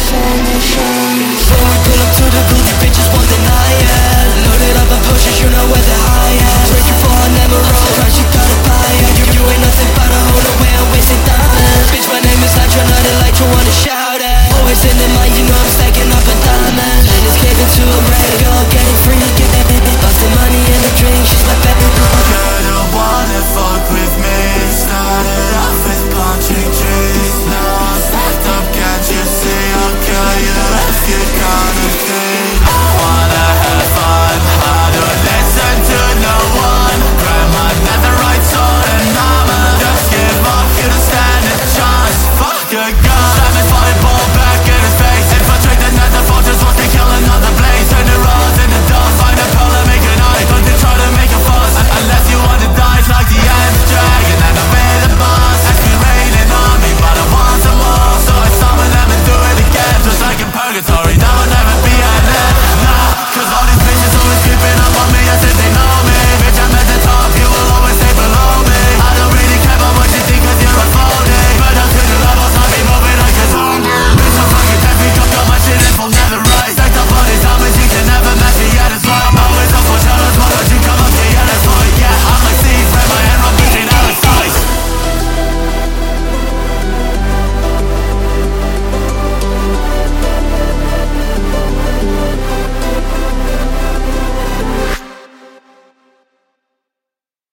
Before we pull up to the booth, you bitches won't deny it. Loaded up on potions, you know where the high at. Breaking for her, never roll, right, she gotta buy it. You ain't nothing but a hold away, I'm wasting diamonds. Bitch, my name is Nitro, not a light, you wanna shout it. Always in the